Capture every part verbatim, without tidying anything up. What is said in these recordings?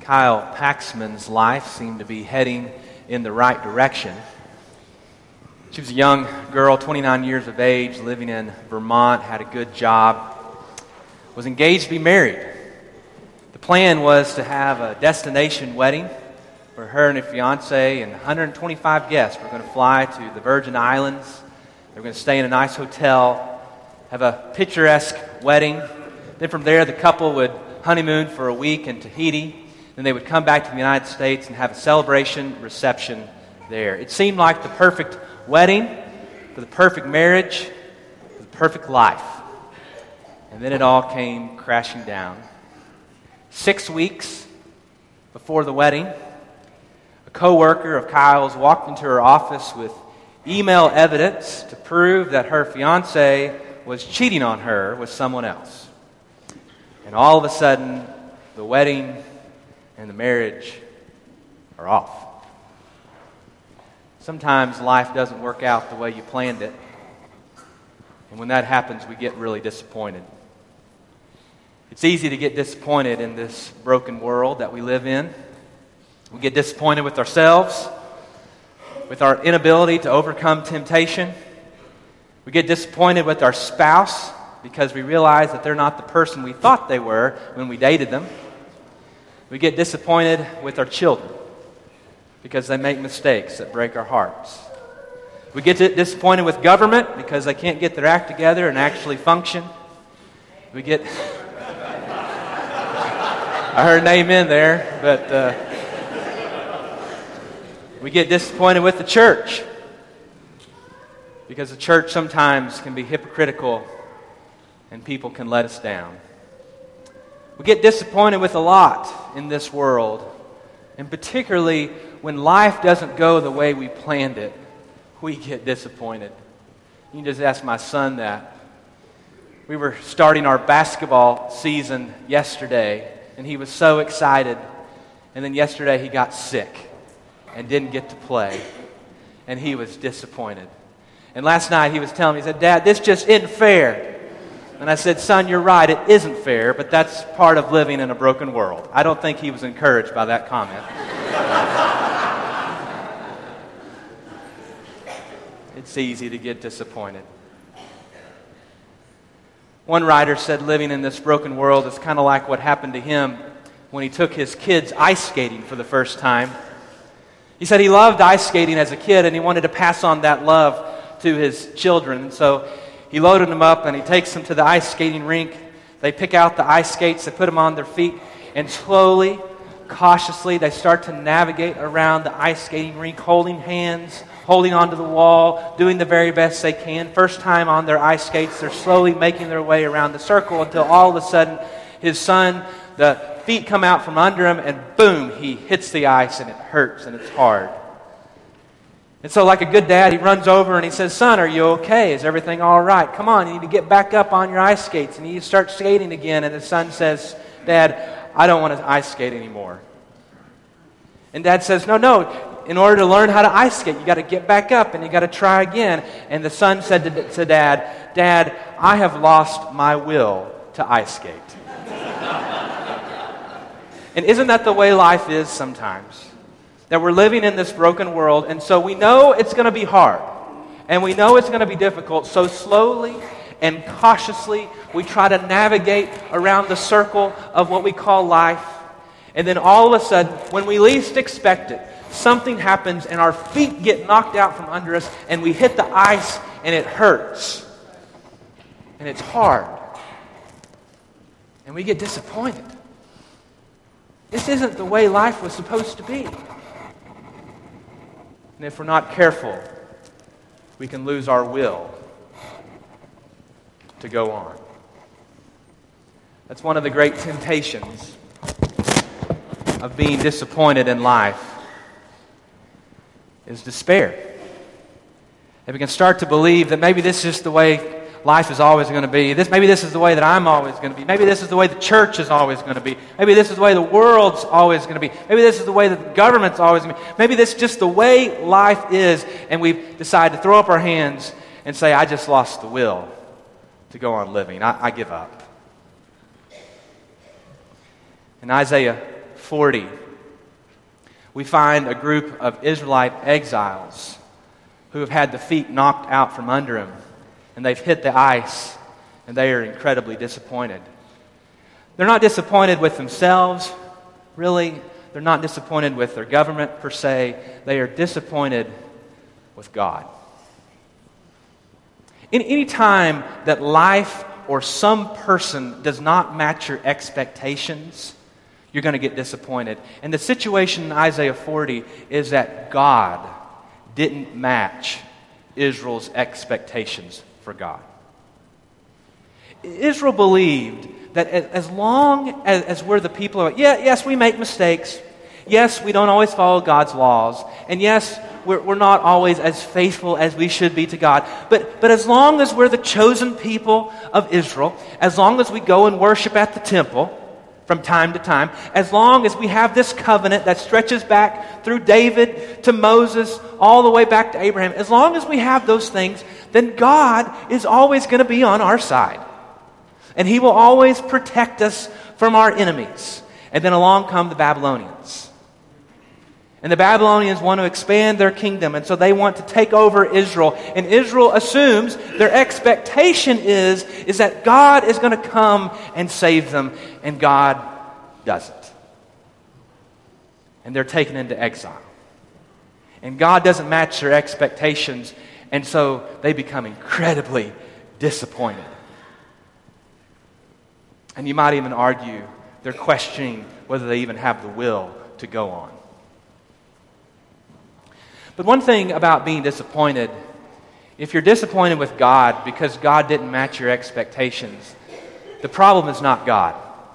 Kyle Paxman's life seemed to be heading in the right direction. She was a young girl, twenty-nine years of age, living in Vermont, had a good job, was engaged to be married. The plan was to have a destination wedding where her and her fiance and one hundred twenty-five guests were going to fly to the Virgin Islands. They were going to stay in a nice hotel, have a picturesque wedding. Then from there, the couple would honeymoon for a week in Tahiti. Then they would come back to the United States and have a celebration reception there. It seemed like the perfect wedding for the perfect marriage, for the perfect life. And then it all came crashing down. Six weeks before the wedding, a co-worker of Kyle's walked into her office with email evidence to prove that her fiancé was cheating on her with someone else. And all of a sudden, the wedding and the marriage are off. Sometimes life doesn't work out the way you planned it. And when that happens, we get really disappointed. It's easy to get disappointed in this broken world that we live in. We get disappointed with ourselves, with our inability to overcome temptation. We get disappointed with our spouse because we realize that they're not the person we thought they were when we dated them. We get disappointed with our children because they make mistakes that break our hearts. We get disappointed with government because they can't get their act together and actually function. We get... I heard an amen there, but uh, we get disappointed with the church because the church sometimes can be hypocritical and people can let us down. We get disappointed with a lot in this world, and particularly when life doesn't go the way we planned it, we get disappointed. You can just ask my son that. We were starting our basketball season yesterday, and he was so excited. And then yesterday he got sick and didn't get to play, and he was disappointed. And last night he was telling me, he said, "Dad, this just isn't fair." And I said, "Son, you're right, it isn't fair, but that's part of living in a broken world." I don't think he was encouraged by that comment. It's easy to get disappointed. One writer said living in this broken world is kind of like what happened to him when he took his kids ice skating for the first time. He said he loved ice skating as a kid and he wanted to pass on that love to his children. And so he loaded them up and he takes them to the ice skating rink. They pick out the ice skates, they put them on their feet, and slowly, cautiously, they start to navigate around the ice skating rink, holding hands, holding onto the wall, doing the very best they can. First time on their ice skates, they're slowly making their way around the circle until all of a sudden, his son, the feet come out from under him, and boom, he hits the ice, and it hurts, and it's hard. And so like a good dad, he runs over and he says, "Son, are you okay? Is everything all right? Come on, you need to get back up on your ice skates." And you start skating again. And his son says, "Dad, I don't want to ice skate anymore." And Dad says, "No, no, in order to learn how to ice skate, you got to get back up and you got to try again." And the son said to, to Dad, "Dad, I have lost my will to ice skate." And isn't that the way life is sometimes? That we're living in this broken world, and so we know it's going to be hard, and we know it's going to be difficult, so slowly and cautiously we try to navigate around the circle of what we call life, and then all of a sudden, when we least expect it, something happens and our feet get knocked out from under us, and we hit the ice, and it hurts, and it's hard, and we get disappointed. This isn't the way life was supposed to be. And if we're not careful, we can lose our will to go on. That's one of the great temptations of being disappointed in life, is despair. If we can start to believe that maybe this is just the way life is always going to be. This, maybe this is the way that I'm always going to be. Maybe this is the way the church is always going to be. Maybe this is the way the world's always going to be. Maybe this is the way that the government's always going to be. Maybe this is just the way life is, and we've decided to throw up our hands and say, "I just lost the will to go on living. I, I give up." In Isaiah forty, we find a group of Israelite exiles who have had the feet knocked out from under them, and they've hit the ice, and they are incredibly disappointed. They're not disappointed with themselves, really. They're not disappointed with their government, per se. They are disappointed with God. In any time that life or some person does not match your expectations, you're going to get disappointed. And the situation in Isaiah forty is that God didn't match Israel's expectations for God. Israel believed that as long as, as we're the people of, yeah, yes, we make mistakes. Yes, we don't always follow God's laws. And yes, we're, we're not always as faithful as we should be to God. But, but as long as we're the chosen people of Israel, as long as we go and worship at the temple from time to time, as long as we have this covenant that stretches back through David to Moses, all the way back to Abraham, as long as we have those things, then God is always going to be on our side. And He will always protect us from our enemies. And then along come the Babylonians. And the Babylonians want to expand their kingdom, and so they want to take over Israel. And Israel assumes, their expectation is, is that God is going to come and save them, and God doesn't. And they're taken into exile. And God doesn't match their expectations, and so they become incredibly disappointed. And you might even argue they're questioning whether they even have the will to go on. But one thing about being disappointed, if you're disappointed with God because God didn't match your expectations, the problem is not God.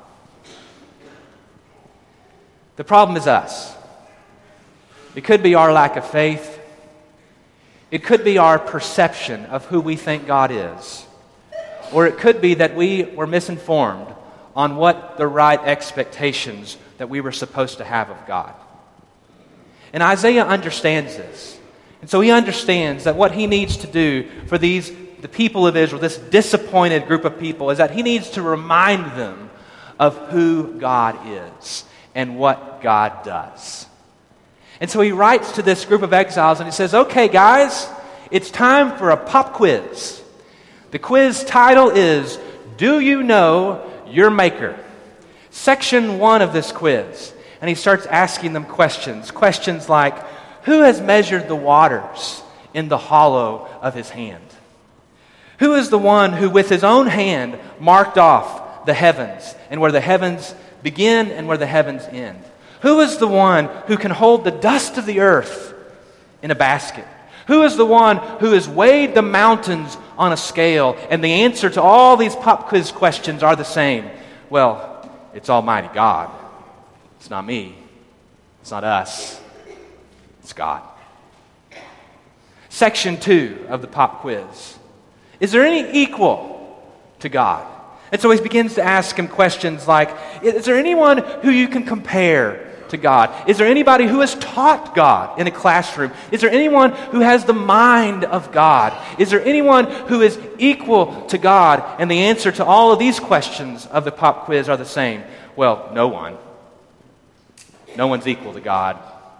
The problem is us. It could be our lack of faith. It could be our perception of who we think God is. Or it could be that we were misinformed on what the right expectations that we were supposed to have of God. And Isaiah understands this. And so he understands that what he needs to do for these, the people of Israel, this disappointed group of people, is that he needs to remind them of who God is and what God does. And so he writes to this group of exiles and he says, okay, guys, it's time for a pop quiz. The quiz title is, Do You Know Your Maker? Section one of this quiz. And he starts asking them questions. Questions like, who has measured the waters in the hollow of his hand? Who is the one who with his own hand marked off the heavens and where the heavens begin and where the heavens end? Who is the one who can hold the dust of the earth in a basket? Who is the one who has weighed the mountains on a scale? And the answer to all these pop quiz questions are the same. Well, it's Almighty God. It's not me. It's not us. It's God. Section two of the pop quiz. Is there any equal to God? And so he begins to ask him questions like, is there anyone who you can compare to God? Is there anybody who has taught God in a classroom? Is there anyone who has the mind of God? Is there anyone who is equal to God? And the answer to all of these questions of the pop quiz are the same. Well, no one. No one's equal to God.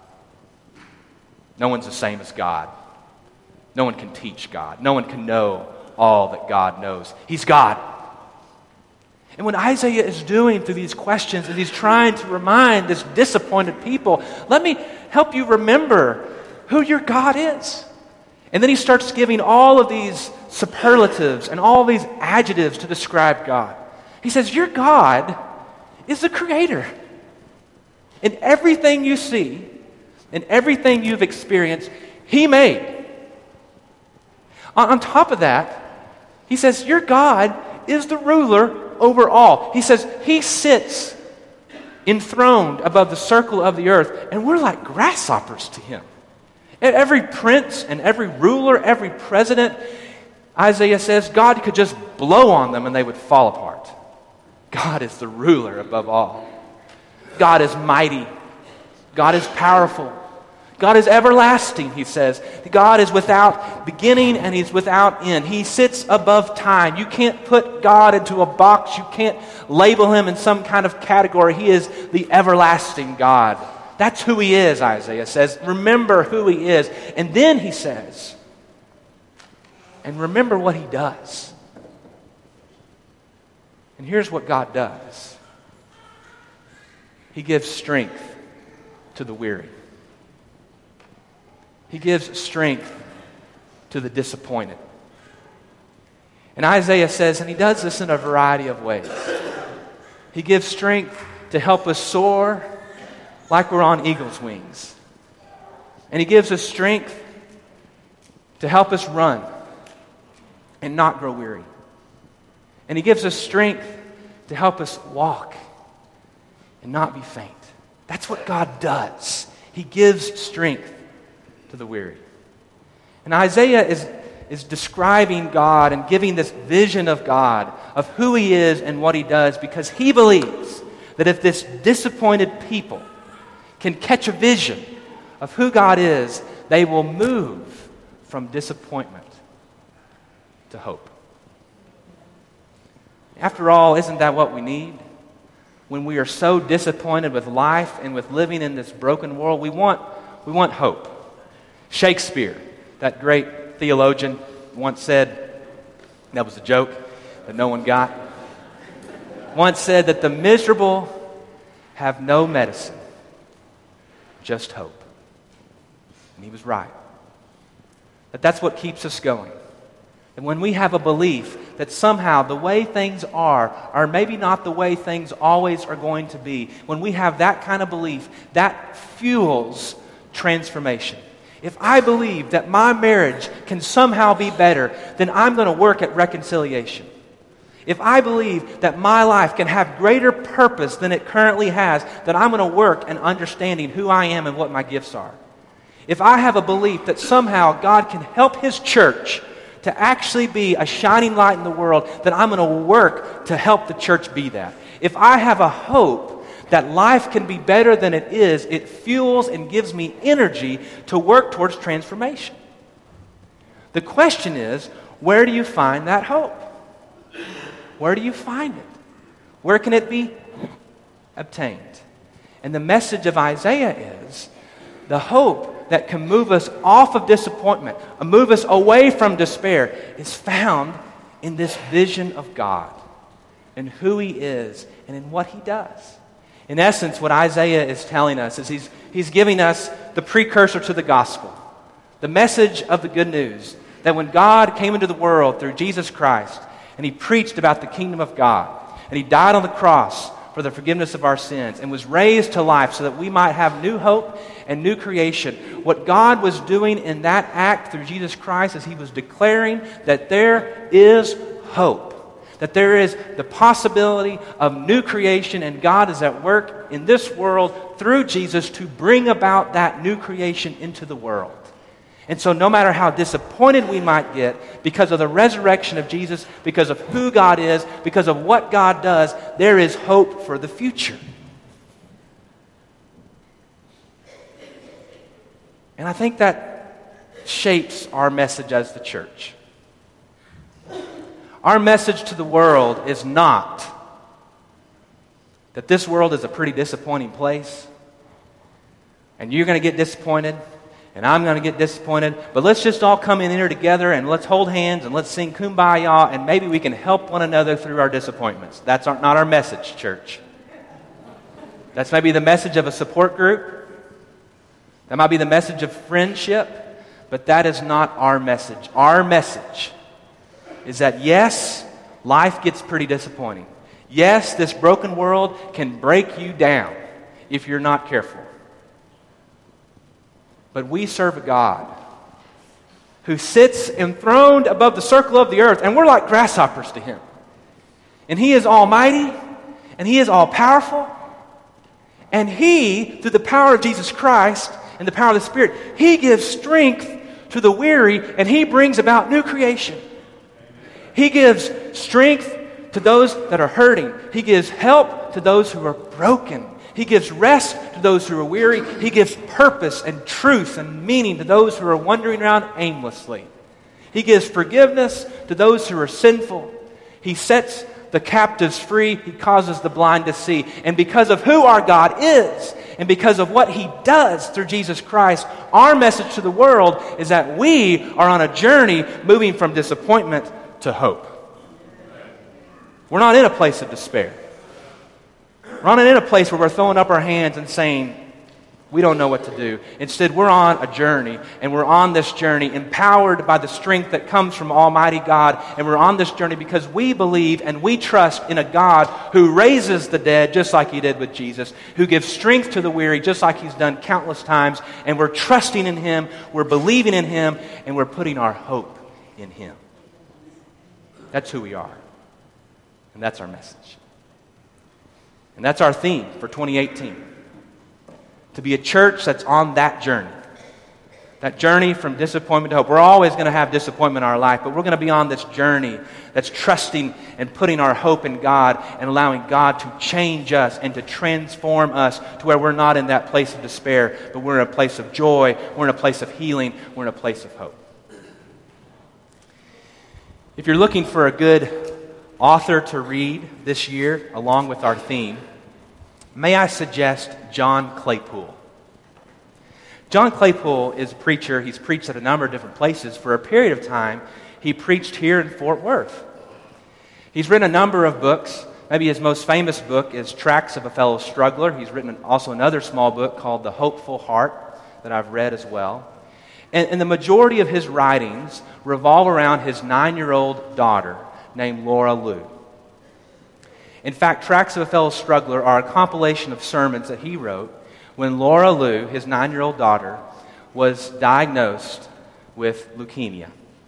No one's the same as God. No one can teach God. No one can know all that God knows. He's God. And what Isaiah is doing through these questions is he's trying to remind this disappointed people, let me help you remember who your God is. And then he starts giving all of these superlatives and all these adjectives to describe God. He says, your God is the creator. And everything you see and everything you've experienced, He made. On, on top of that, He says, your God is the ruler over all. He says, He sits enthroned above the circle of the earth, and we're like grasshoppers to Him. And every prince and every ruler, every president, Isaiah says, God could just blow on them and they would fall apart. God is the ruler above all. God is mighty. God is powerful. God is everlasting, he says. God is without beginning and he's without end. He sits above time. You can't put God into a box. You can't label him in some kind of category. He is the everlasting God. That's who he is, Isaiah says. Remember who he is. And then he says, and remember what he does. And here's what God does. He gives strength to the weary. He gives strength to the disappointed. And Isaiah says, and he does this in a variety of ways. He gives strength to help us soar like we're on eagle's wings. And he gives us strength to help us run and not grow weary. And he gives us strength to help us walk and not be faint. That's what God does. He gives strength to the weary. And Isaiah is, is describing God and giving this vision of God, of who he is and what he does, because he believes that if this disappointed people can catch a vision of who God is, they will move from disappointment to hope. After all, isn't that what we need? When we are so disappointed with life and with living in this broken world, we want, we want hope. Shakespeare, that great theologian, once said, that was a joke that no one got, once said that the miserable have no medicine, just hope. And he was right. That that's what keeps us going. And when we have a belief that somehow the way things are, are maybe not the way things always are going to be, when we have that kind of belief, that fuels transformation. If I believe that my marriage can somehow be better, then I'm going to work at reconciliation. If I believe that my life can have greater purpose than it currently has, then I'm going to work in understanding who I am and what my gifts are. If I have a belief that somehow God can help his church to actually be a shining light in the world, then I'm going to work to help the church be that. If I have a hope that life can be better than it is, it fuels and gives me energy to work towards transformation. The question is, where do you find that hope? Where do you find it? Where can it be obtained? And the message of Isaiah is the hope that can move us off of disappointment, move us away from despair, is found in this vision of God and who he is and in what he does. In essence, what Isaiah is telling us is he's, he's giving us the precursor to the gospel, the message of the good news, that when God came into the world through Jesus Christ, and he preached about the kingdom of God, and he died on the cross for the forgiveness of our sins, and was raised to life so that we might have new hope and new creation. What God was doing in that act through Jesus Christ is he was declaring that there is hope. That there is the possibility of new creation, and God is at work in this world through Jesus to bring about that new creation into the world. And so no matter how disappointed we might get because of the resurrection of Jesus, because of who God is, because of what God does, there is hope for the future. And I think that shapes our message as the church. Our message to the world is not that this world is a pretty disappointing place, and you're going to get disappointed, and I'm going to get disappointed, but let's just all come in here together and let's hold hands and let's sing Kumbaya, and maybe we can help one another through our disappointments. That's our, not our message, church. That's maybe the message of a support group. That might be the message of friendship, but that is not our message. Our message is that yes, life gets pretty disappointing. Yes, this broken world can break you down if you're not careful. But we serve a God who sits enthroned above the circle of the earth, and we're like grasshoppers to him. And he is almighty, and he is all-powerful, and he, through the power of Jesus Christ and the power of the Spirit, he gives strength to the weary, and he brings about new creation. He gives strength to those that are hurting. He gives help to those who are broken. He gives rest to those who are weary. He gives purpose and truth and meaning to those who are wandering around aimlessly. He gives forgiveness to those who are sinful. He sets the captives free. He causes the blind to see. And because of who our God is, and because of what He does through Jesus Christ, our message to the world is that we are on a journey moving from disappointment to hope. We're not in a place of despair. We're not in a place where we're throwing up our hands and saying, we don't know what to do. Instead, we're on a journey, and we're on this journey empowered by the strength that comes from Almighty God, and we're on this journey because we believe and we trust in a God who raises the dead just like He did with Jesus, who gives strength to the weary just like He's done countless times, and we're trusting in Him, we're believing in Him, and we're putting our hope in Him. That's who we are, and that's our message. And that's our theme for twenty eighteen. To be a church that's on that journey. That journey from disappointment to hope. We're always going to have disappointment in our life, but we're going to be on this journey that's trusting and putting our hope in God and allowing God to change us and to transform us to where we're not in that place of despair, but we're in a place of joy, we're in a place of healing, we're in a place of hope. If you're looking for a good author to read this year along with our theme, may I suggest John Claypool. John Claypool is a preacher. He's preached at a number of different places. For a period of time, he preached here in Fort Worth. He's written a number of books. Maybe his most famous book is Tracts of a Fellow Struggler. He's written also another small book called The Hopeful Heart that I've read as well. And, and the majority of his writings revolve around his nine-year-old daughter named Laura Lou. In fact, Tracts of a Fellow Struggler are a compilation of sermons that he wrote when Laura Lou, his nine-year-old daughter, was diagnosed with leukemia.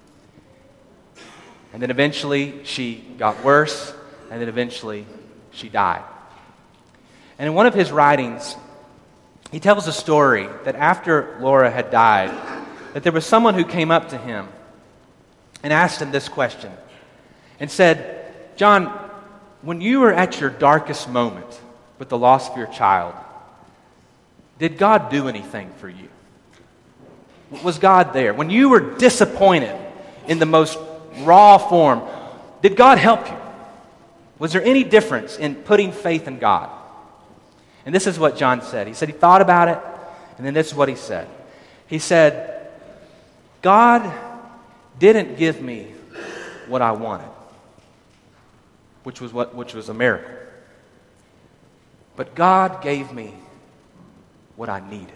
And then eventually she got worse, and then eventually she died. And in one of his writings, he tells a story that after Laura had died, that there was someone who came up to him and asked him this question and said, "John, when you were at your darkest moment with the loss of your child, did God do anything for you? Was God there? When you were disappointed in the most raw form, did God help you? Was there any difference in putting faith in God?" And this is what John said. He said he thought about it, and then this is what he said. He said, "God didn't give me what I wanted, which was what which was a miracle. But God gave me what I needed."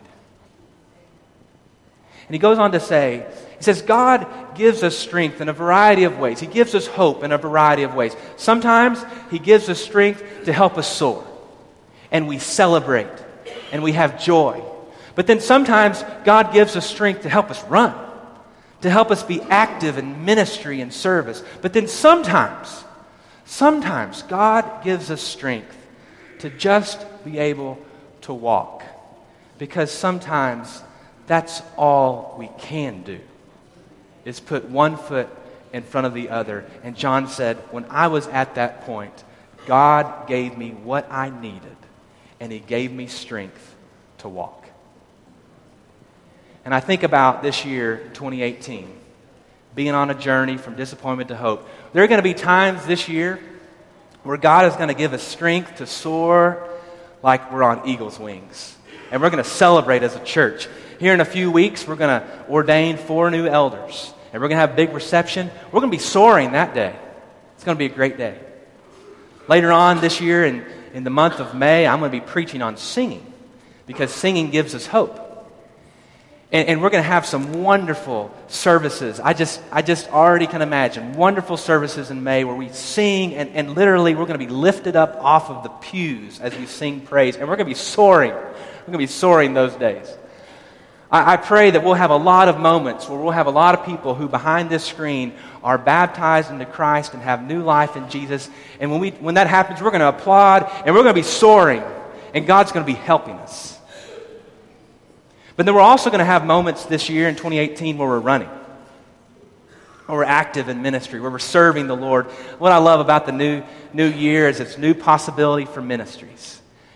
And he goes on to say, he says, God gives us strength in a variety of ways. He gives us hope in a variety of ways. Sometimes He gives us strength to help us soar, and we celebrate, and we have joy. But then sometimes God gives us strength to help us run, to help us be active in ministry and service. But then sometimes Sometimes God gives us strength to just be able to walk, because sometimes that's all we can do, is put one foot in front of the other. And John said, when I was at that point, God gave me what I needed, and He gave me strength to walk. And I think about this year, twenty eighteen, being on a journey from disappointment to hope. There are going to be times this year where God is going to give us strength to soar like we're on eagle's wings. And we're going to celebrate as a church. Here in a few weeks, we're going to ordain four new elders. And we're going to have a big reception. We're going to be soaring that day. It's going to be a great day. Later on this year, in, in the month of May, I'm going to be preaching on singing, because singing gives us hope. And, and we're going to have some wonderful services. I just I just already can imagine wonderful services in May where we sing, and, and literally we're going to be lifted up off of the pews as we sing praise. And we're going to be soaring. We're going to be soaring those days. I, I pray that we'll have a lot of moments where we'll have a lot of people who behind this screen are baptized into Christ and have new life in Jesus. And when we when that happens, we're going to applaud, and we're going to be soaring, and God's going to be helping us. But then we're also going to have moments this year in twenty eighteen where we're running, where we're active in ministry, where we're serving the Lord. What I love about the new new year is it's new possibility for ministries.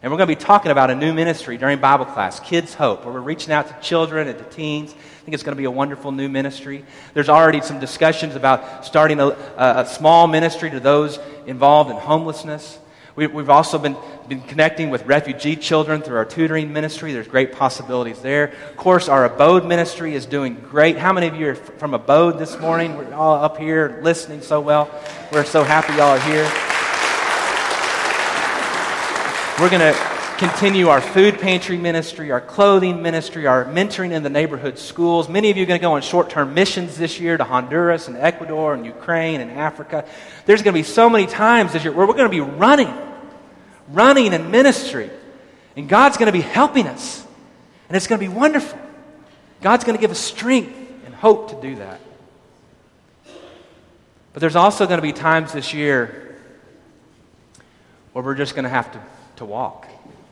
And we're going to be talking about a new ministry during Bible class, Kids Hope, where we're reaching out to children and to teens. I think it's going to be a wonderful new ministry. There's already some discussions about starting a, a, a small ministry to those involved in homelessness. We, we've also been, been connecting with refugee children through our tutoring ministry. There's great possibilities there. Of course, our Abode ministry is doing great. How many of you are f- from Abode this morning? We're all up here listening so well. We're so happy y'all are here. We're going to continue our food pantry ministry, our clothing ministry, our mentoring in the neighborhood schools. Many of you are going to go on short-term missions this year to Honduras and Ecuador and Ukraine and Africa. There's going to be so many times this year where we're going to be running, running in ministry. And God's going to be helping us. And it's going to be wonderful. God's going to give us strength and hope to do that. But there's also going to be times this year where we're just going to have to to walk,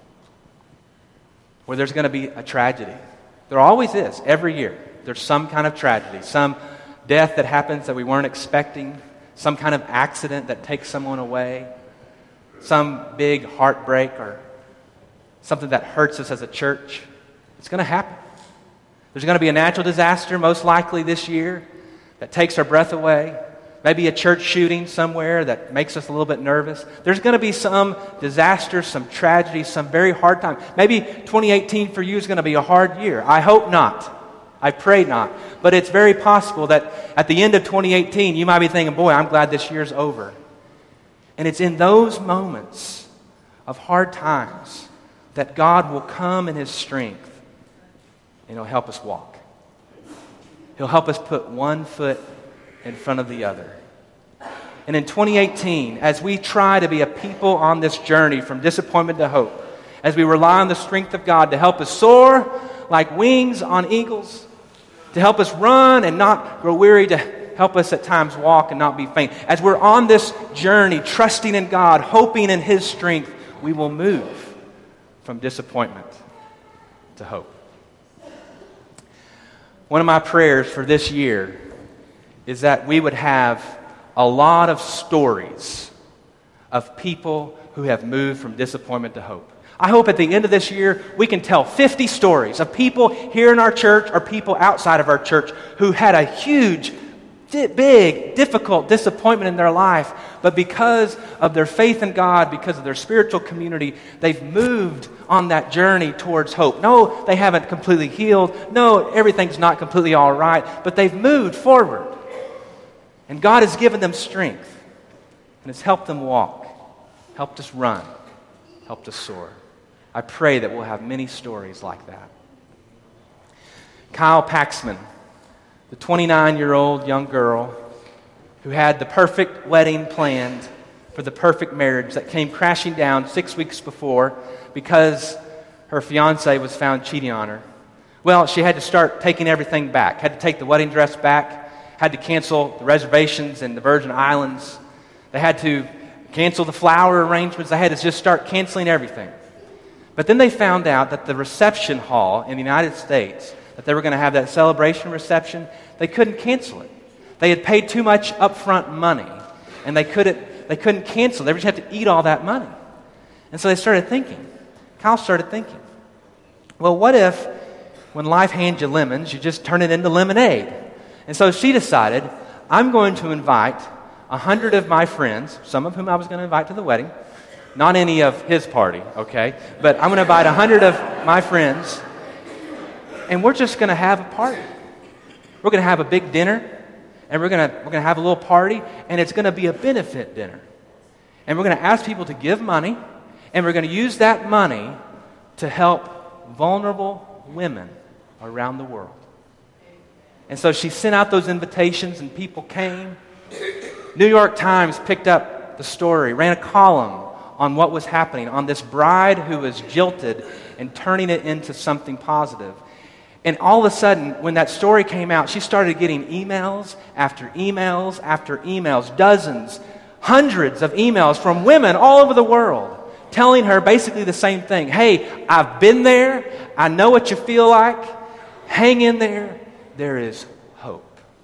where there's going to be a tragedy. There always is, every year. There's some kind of tragedy, some death that happens that we weren't expecting, some kind of accident that takes someone away, some big heartbreak or something that hurts us as a church. It's going to happen. There's going to be a natural disaster, most likely this year, that takes our breath away. Maybe a church shooting somewhere that makes us a little bit nervous. There's going to be some disaster, some tragedy, some very hard time. Maybe twenty eighteen for you is going to be a hard year. I hope not. I pray not. But it's very possible that at the end of twenty eighteen, you might be thinking, boy, I'm glad this year's over. And it's in those moments of hard times that God will come in His strength and He'll help us walk. He'll help us put one foot in front of the other. And in twenty eighteen, as we try to be a people on this journey from disappointment to hope, as we rely on the strength of God to help us soar like wings on eagles, to help us run and not grow weary, to help us at times walk and not be faint. As we're on this journey, trusting in God, hoping in His strength, we will move from disappointment to hope. One of my prayers for this year is that we would have a lot of stories of people who have moved from disappointment to hope. I hope at the end of this year we can tell fifty stories of people here in our church or people outside of our church who had a huge, di- big, difficult disappointment in their life, but because of their faith in God, because of their spiritual community, they've moved on that journey towards hope. No, they haven't completely healed. No, everything's not completely all right, but they've moved forward. And God has given them strength and has helped them walk, helped us run, helped us soar. I pray that we'll have many stories like that. Kyle Paxman, the twenty-nine-year-old young girl who had the perfect wedding planned for the perfect marriage that came crashing down six weeks before because her fiancé was found cheating on her. Well, she had to start taking everything back, had to take the wedding dress back, had to cancel the reservations in the Virgin Islands. They had to cancel the flower arrangements. They had to just start canceling everything. But then they found out that the reception hall in the United States, that they were going to have that celebration reception, they couldn't cancel it. They had paid too much upfront money, and they couldn't, they couldn't cancel. They just had to eat all that money. And so they started thinking. Kyle started thinking, well, what if when life hands you lemons, you just turn it into lemonade? And so she decided, I'm going to invite a hundred of my friends, some of whom I was going to invite to the wedding, not any of his party, okay? But I'm going to invite a hundred of my friends, and we're just going to have a party. We're going to have a big dinner, and we're going to we're going to have a little party, and it's going to be a benefit dinner. And we're going to ask people to give money, and we're going to use that money to help vulnerable women around the world. And so she sent out those invitations, and people came. New York Times picked up the story, ran a column on what was happening, on this bride who was jilted and turning it into something positive. And all of a sudden, when that story came out, she started getting emails after emails after emails, dozens, hundreds of emails from women all over the world telling her basically the same thing. Hey, I've been there. I know what you feel like. Hang in there. There is hope.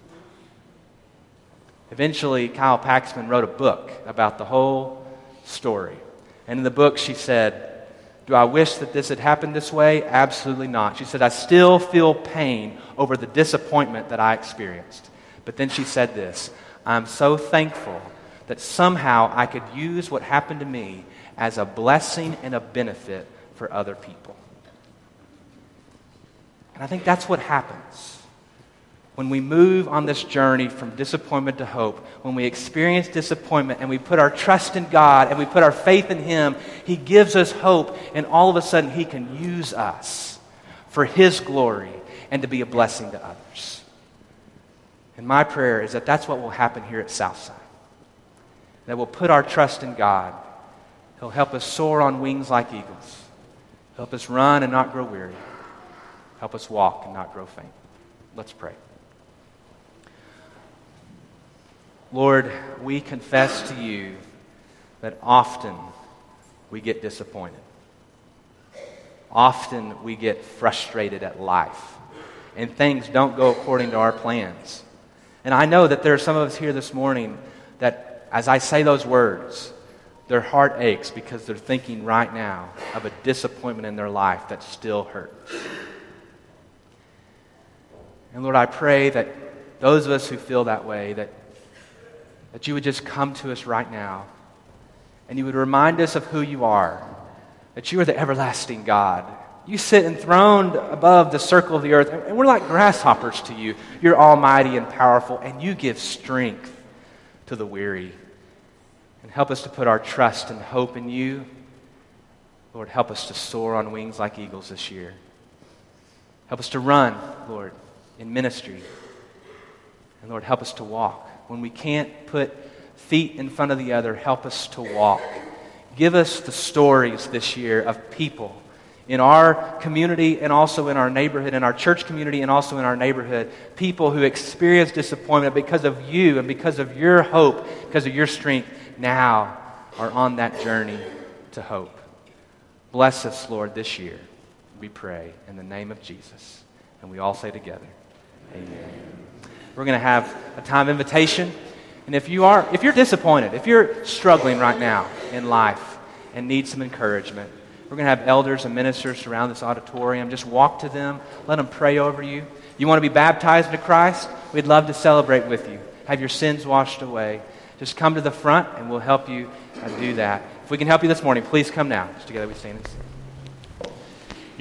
Eventually, Kyle Paxman wrote a book about the whole story. And in the book, she said, Do I wish that this had happened this way? Absolutely not. She said, I still feel pain over the disappointment that I experienced. But then she said this, I'm so thankful that somehow I could use what happened to me as a blessing and a benefit for other people. And I think that's what happens when we move on this journey from disappointment to hope. When we experience disappointment and we put our trust in God and we put our faith in Him, He gives us hope, and all of a sudden He can use us for His glory and to be a blessing to others. And my prayer is that that's what will happen here at Southside. That we'll put our trust in God. He'll help us soar on wings like eagles. Help us run and not grow weary. Help us walk and not grow faint. Let's pray. Lord, we confess to you that often we get disappointed. Often we get frustrated at life, and things don't go according to our plans. And I know that there are some of us here this morning that, as I say those words, their heart aches because they're thinking right now of a disappointment in their life that still hurts. And Lord, I pray that those of us who feel that way, that, that you would just come to us right now and you would remind us of who you are, that you are the everlasting God. You sit enthroned above the circle of the earth, and we're like grasshoppers to you. You're almighty and powerful, and you give strength to the weary. And help us to put our trust and hope in you. Lord, help us to soar on wings like eagles this year. Help us to run, Lord, in ministry. And Lord, help us to walk. When we can't put feet in front of the other, help us to walk. Give us the stories this year of people in our community and also in our neighborhood, in our church community and also in our neighborhood, people who experience disappointment because of you and because of your hope, because of your strength, now are on that journey to hope. Bless us, Lord, this year, we pray, in the name of Jesus. And we all say together, amen. We're going to have a time of invitation. And if you are, if you're disappointed, if you're struggling right now in life and need some encouragement, we're going to have elders and ministers surround this auditorium. Just walk to them. Let them pray over you. You want to be baptized into Christ? We'd love to celebrate with you. Have your sins washed away. Just come to the front and we'll help you uh, do that. If we can help you this morning, please come now. Together we stand and sing.